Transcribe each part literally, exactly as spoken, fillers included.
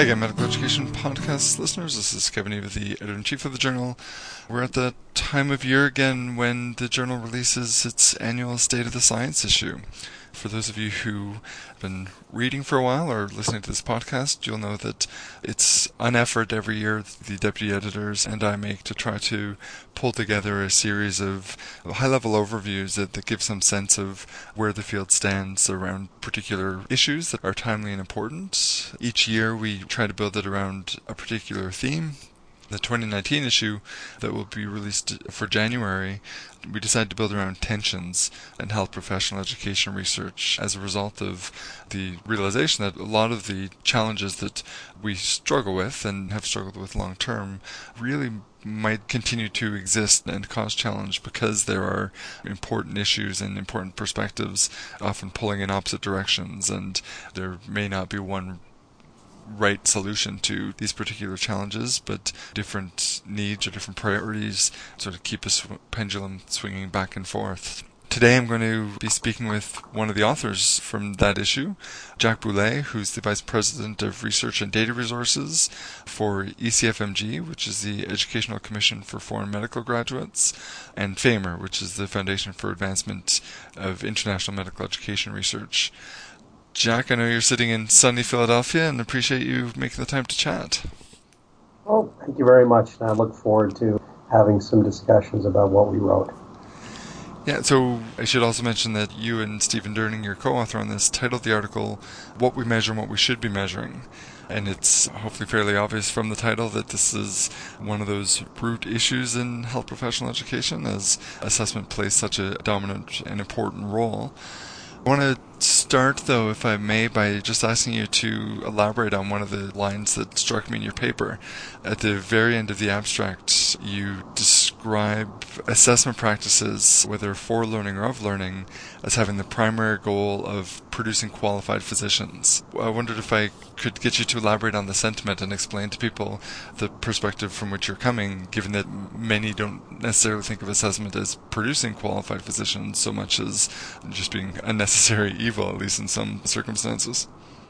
again, Medical Education Podcast listeners. This is Kevin Eva, the editor-in-chief of the journal. We're at the time of year again when the journal releases its annual State of the Science issue. For those of you who have been reading for a while or listening to this podcast, you'll know that it's an effort every year the deputy editors and I make to try to pull together a series of high-level overviews that, that give some sense of where the field stands around particular issues that are timely and important. Each year we try to build it around a particular theme. The twenty nineteen issue that will be released for January, we decided to build around tensions in health professional education research as a result of the realization that a lot of the challenges that we struggle with and have struggled with long term really might continue to exist and cause challenge because there are important issues and important perspectives often pulling in opposite directions, and there may not be one right solution to these particular challenges, but different needs or different priorities sort of keep a sw- pendulum swinging back and forth. Today I'm going to be speaking with one of the authors from that issue, Jacques Boulet, who's the Vice President of Research and Data Resources for E C F M G, which is the Educational Commission for Foreign Medical Graduates, and FAMER, which is the Foundation for Advancement of International Medical Education Research. Jack, I know you're sitting in sunny Philadelphia and appreciate you making the time to chat. Oh, thank you very much. And I look forward to having some discussions about what we wrote. Yeah, so I should also mention that you and Stephen Durning, your co-author on this, titled the article, What We Measure and What We Should Be Measuring. And it's hopefully fairly obvious from the title that this is one of those root issues in health professional education, as assessment plays such a dominant and important role. I want to start, though, if I may, by just asking you to elaborate on one of the lines that struck me in your paper. At the very end of the abstract, you describe assessment practices, whether for learning or of learning, as having the primary goal of producing qualified physicians. I wondered if I could get you to elaborate on the sentiment and explain to people the perspective from which you're coming, given that many don't necessarily think of assessment as producing qualified physicians so much as just being a necessary evil, at least in some circumstances.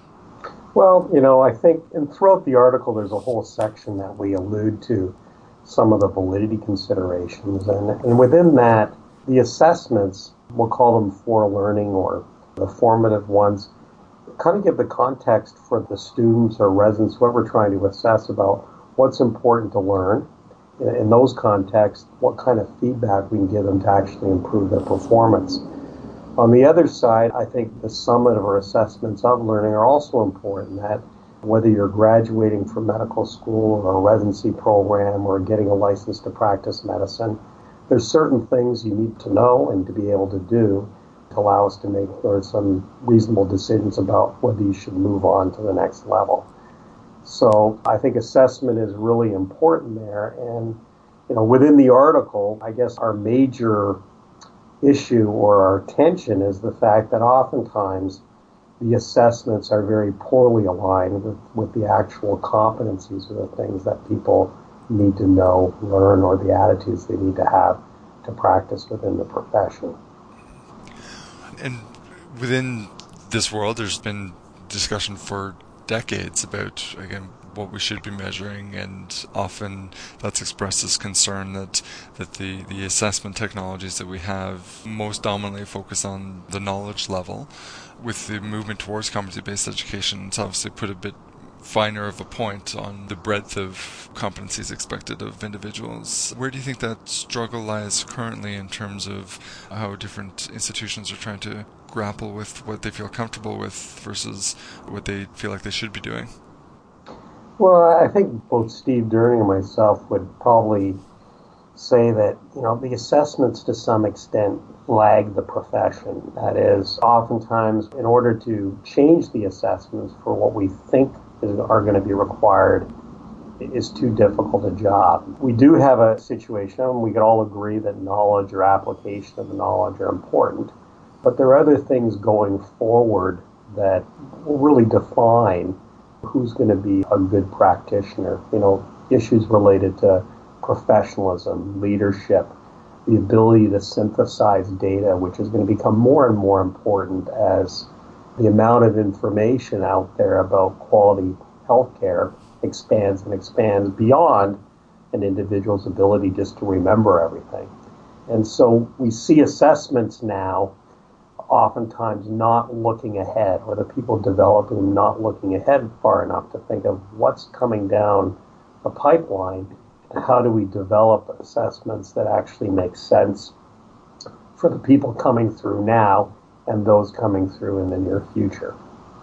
Well, you know, I think, and throughout the article, there's a whole section that we allude to some of the validity considerations. And, and within that, the assessments, we'll call them for learning or the formative ones, kind of give the context for the students or residents, whoever we're trying to assess about what's important to learn. In, in those contexts, what kind of feedback we can give them to actually improve their performance. On the other side, I think the summative or assessments of learning are also important, that whether you're graduating from medical school or a residency program or getting a license to practice medicine, there's certain things you need to know and to be able to do to allow us to make or some reasonable decisions about whether you should move on to the next level. So I think assessment is really important there. And, you know, within the article, I guess our major issue or our tension is the fact that oftentimes the assessments are very poorly aligned with, with the actual competencies or the things that people need to know, learn, or the attitudes they need to have to practice within the profession. And within this world, there's been discussion for decades about, again, what we should be measuring, and often that's expressed as concern that that the, the assessment technologies that we have most dominantly focus on the knowledge level. With the movement towards competency-based education, it's obviously put a bit finer of a point on the breadth of competencies expected of individuals. Where do you think that struggle lies currently in terms of how different institutions are trying to grapple with what they feel comfortable with versus what they feel like they should be doing? Well, I think both Steve Durning and myself would probably say that, you know, the assessments to some extent lag the profession. That is, oftentimes, in order to change the assessments for what we think is, are going to be required, is too difficult a job. We do have a situation, and we could all agree that knowledge or application of the knowledge are important, but there are other things going forward that will really define who's going to be a good practitioner. You know, issues related to professionalism, leadership, the ability to synthesize data, which is going to become more and more important as the amount of information out there about quality healthcare expands and expands beyond an individual's ability just to remember everything. And so we see assessments now oftentimes not looking ahead, or the people developing not looking ahead far enough to think of what's coming down the pipeline and how do we develop assessments that actually make sense for the people coming through now and those coming through in the near future.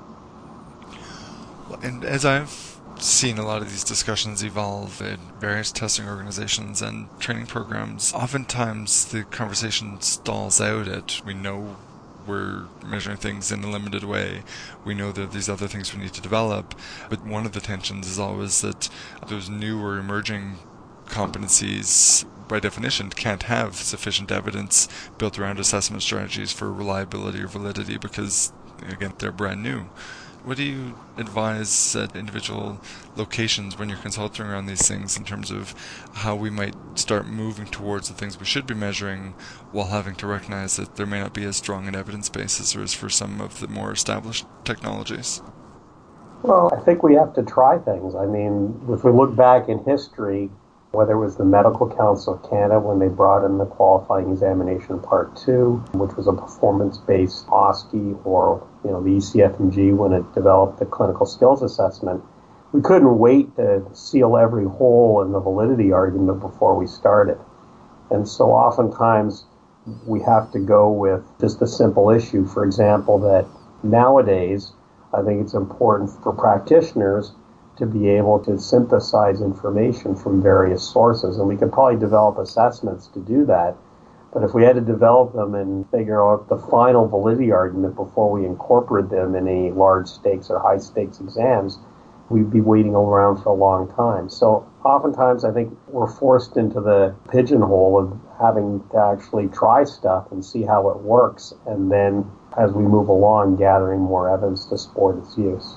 And as I've seen a lot of these discussions evolve in various testing organizations and training programs, oftentimes the conversation stalls out at, we know we're measuring things in a limited way, we know that these other things we need to develop, but one of the tensions is always that those new or emerging competencies, by definition, can't have sufficient evidence built around assessment strategies for reliability or validity because, again, they're brand new. What do you advise at individual locations when you're consulting around these things in terms of how we might start moving towards the things we should be measuring while having to recognize that there may not be as strong an evidence base as there is for some of the more established technologies? Well, I think we have to try things. I mean, if we look back in history, whether it was the Medical Council of Canada when they brought in the Qualifying Examination Part two, which was a performance-based O S C E, or you know the E C F M G when it developed the clinical skills assessment, we couldn't wait to seal every hole in the validity argument before we started. And so oftentimes we have to go with just a simple issue. For example, that nowadays I think it's important for practitioners to be able to synthesize information from various sources. And we could probably develop assessments to do that. But if we had to develop them and figure out the final validity argument before we incorporate them in any large stakes or high stakes exams, we'd be waiting around for a long time. So oftentimes I think we're forced into the pigeonhole of having to actually try stuff and see how it works. And then as we move along, gathering more evidence to support its use.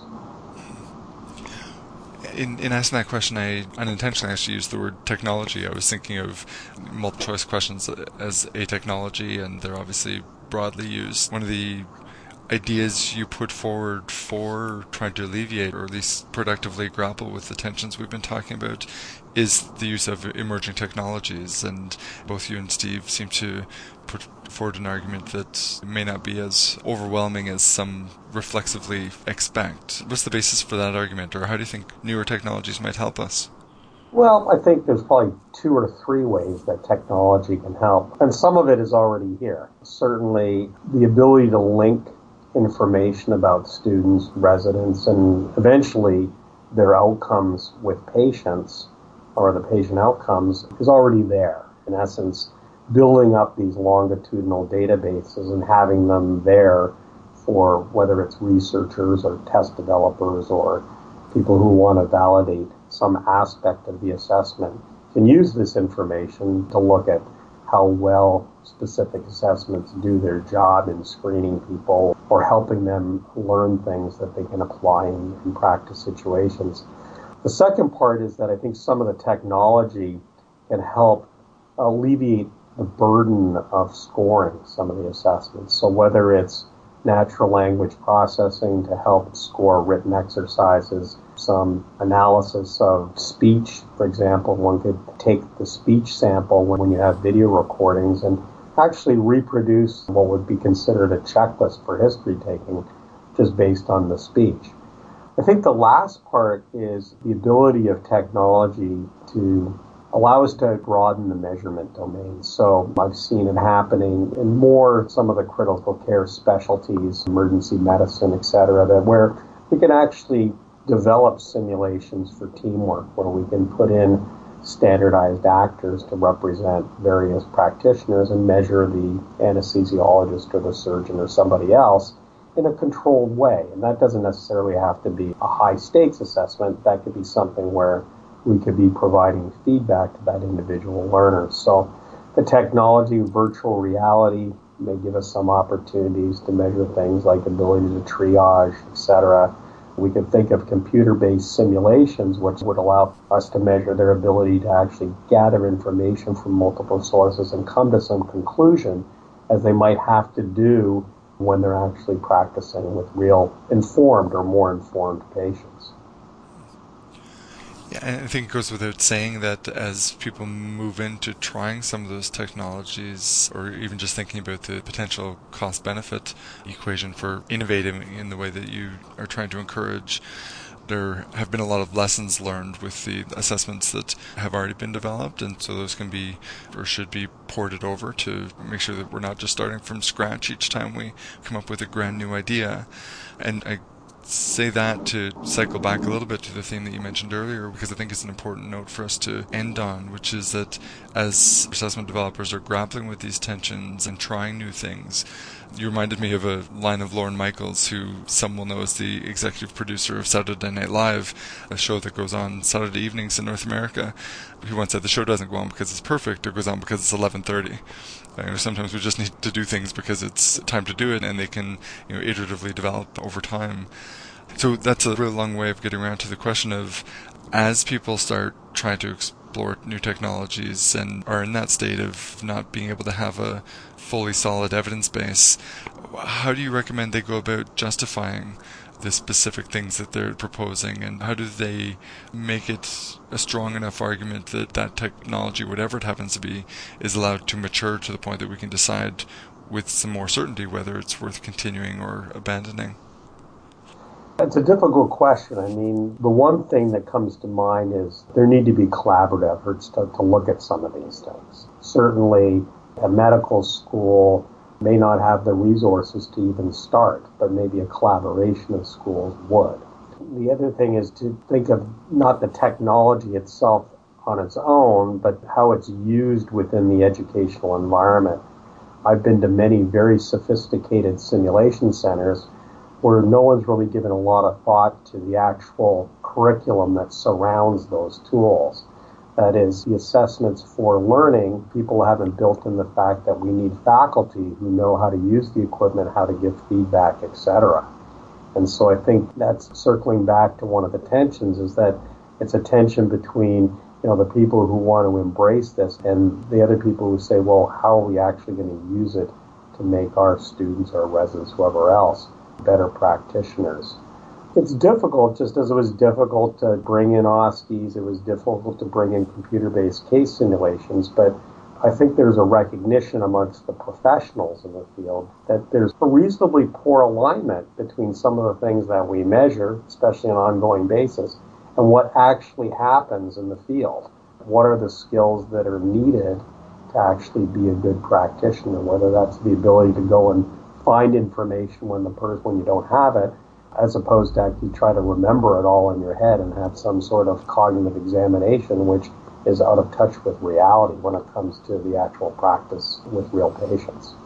In, in asking that question, I unintentionally actually used the word technology. I was thinking of multiple choice questions as a technology, and they're obviously broadly used. One of the ideas you put forward for trying to alleviate, or at least productively grapple with the tensions we've been talking about, is the use of emerging technologies. And both you and Steve seem to put forward an argument that may not be as overwhelming as some reflexively expect. What's the basis for that argument, or how do you think newer technologies might help us? Well, I think there's probably two or three ways that technology can help, and some of it is already here. Certainly, the ability to link information about students, residents, and eventually their outcomes with patients, or the patient outcomes, is already there. In essence, building up these longitudinal databases and having them there for whether it's researchers or test developers or people who want to validate some aspect of the assessment can use this information to look at how well specific assessments do their job in screening people or helping them learn things that they can apply in, in practice situations. The second part is that I think some of the technology can help alleviate the burden of scoring some of the assessments. So whether it's natural language processing to help score written exercises, some analysis of speech, for example, one could take the speech sample when you have video recordings and actually reproduce what would be considered a checklist for history taking just based on the speech. I think the last part is the ability of technology to allow us to broaden the measurement domain. So I've seen it happening in more some of the critical care specialties, emergency medicine, et cetera, that where we can actually develop simulations for teamwork, where we can put in standardized actors to represent various practitioners and measure the anesthesiologist or the surgeon or somebody else in a controlled way. And that doesn't necessarily have to be a high-stakes assessment. That could be something where we could be providing feedback to that individual learner. So the technology, virtual reality, may give us some opportunities to measure things like ability to triage, et cetera. We could think of computer-based simulations, which would allow us to measure their ability to actually gather information from multiple sources and come to some conclusion, as they might have to do when they're actually practicing with real informed or more informed patients. Yeah, and I think it goes without saying that as people move into trying some of those technologies, or even just thinking about the potential cost-benefit equation for innovating in the way that you are trying to encourage, there have been a lot of lessons learned with the assessments that have already been developed, and so those can be or should be ported over to make sure that we're not just starting from scratch each time we come up with a brand new idea. And I say that to cycle back a little bit to the theme that you mentioned earlier, because I think it's an important note for us to end on, which is that as assessment developers are grappling with these tensions and trying new things, you reminded me of a line of Lorne Michaels, who some will know as the executive producer of Saturday Night Live, a show that goes on Saturday evenings in North America. He once said the show doesn't go on because it's perfect, it goes on because it's eleven thirty. You know, sometimes we just need to do things because it's time to do it, and they can, you know, iteratively develop over time. So that's a really long way of getting around to the question of, as people start trying to explore new technologies and are in that state of not being able to have a fully solid evidence base, how do you recommend they go about justifying the specific things that they're proposing, and how do they make it a strong enough argument that that technology, whatever it happens to be, is allowed to mature to the point that we can decide with some more certainty whether it's worth continuing or abandoning? It's a difficult question. I mean, the one thing that comes to mind is there need to be collaborative efforts to, to look at some of these things. Certainly, a medical school may not have the resources to even start, but maybe a collaboration of schools would. The other thing is to think of not the technology itself on its own, but how it's used within the educational environment. I've been to many very sophisticated simulation centers where no one's really given a lot of thought to the actual curriculum that surrounds those tools. That is, the assessments for learning, people haven't built in the fact that we need faculty who know how to use the equipment, how to give feedback, et cetera. And so I think that's circling back to one of the tensions, is that it's a tension between, you know, the people who want to embrace this and the other people who say, well, how are we actually going to use it to make our students or residents, whoever else, better practitioners? It's difficult, just as it was difficult to bring in O S C Es, it was difficult to bring in computer-based case simulations, but I think there's a recognition amongst the professionals in the field that there's a reasonably poor alignment between some of the things that we measure, especially on an ongoing basis, and what actually happens in the field. What are the skills that are needed to actually be a good practitioner, whether that's the ability to go and find information when the person, when you don't have it, as opposed to actually try to remember it all in your head and have some sort of cognitive examination, which is out of touch with reality when it comes to the actual practice with real patients.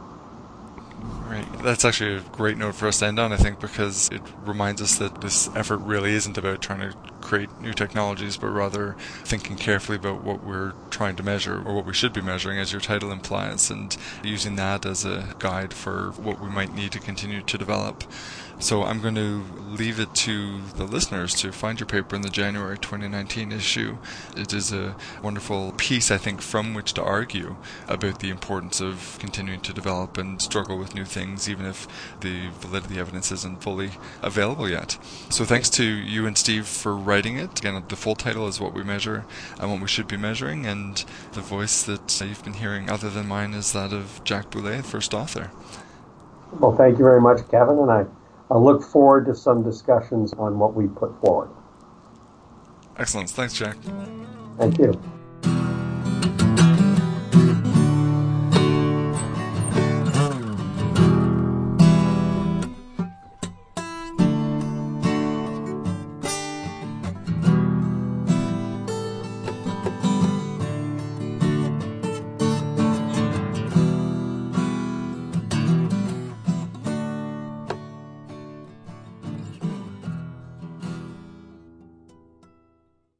Right. That's actually a great note for us to end on, I think, because it reminds us that this effort really isn't about trying to create new technologies, but rather thinking carefully about what we're trying to measure, or what we should be measuring, as your title implies, and using that as a guide for what we might need to continue to develop. So I'm going to leave it to the listeners to find your paper in the January twenty nineteen issue. It is a wonderful piece, I think, from which to argue about the importance of continuing to develop and struggle with new things, even if the validity evidence isn't fully available yet. So thanks to you and Steve for writing it. Again, the full title is What We Measure and What We Should Be Measuring, and the voice that you've been hearing other than mine is that of Jack Boulet, the first author. Well, thank you very much, Kevin, and I I look forward to some discussions on what we put forward. Excellent. Thanks, Jack. Thank you.